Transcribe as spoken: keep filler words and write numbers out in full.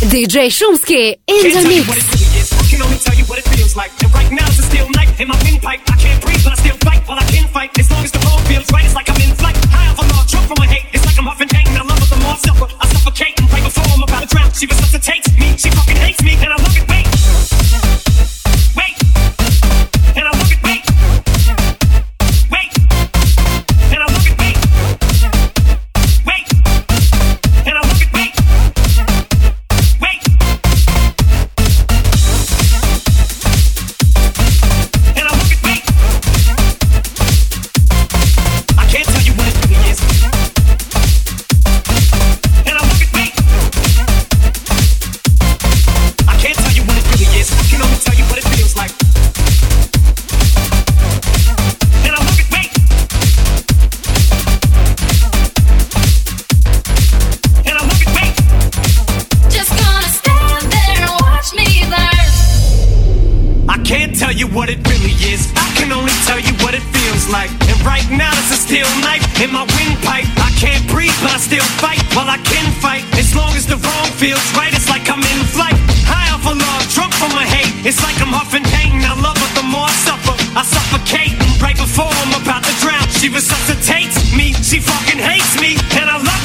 ди джей Shumsky in the mix. I can only tell you what it feels like. And right now it's a steel knife in my windpipe. I can't breathe, but I still fight. While I can fight, as long as the road feels right, it's like I'm in flight. High off a log, drunk from my hate. It's like I'm huffing pain. I love her the more I suffer. I suffocate, and right before I'm about to drown, she resuscitates me. She fucking hates me, and I look at wait, wait, and I look at wait, wait, and I look at wait, wait, and I look at wait, wait. Tell you what it really is. I can only tell you what it feels like. And right now there's a steel knife in my windpipe. I can't breathe, but I still fight. While I can fight, as long as the wrong feels right, it's like I'm in flight. High off a log, drunk from my hate. It's like I'm huffing pain. I love her the more I suffer. I suffocate, and right before I'm about to drown, she resuscitates me. She fucking hates me, and I love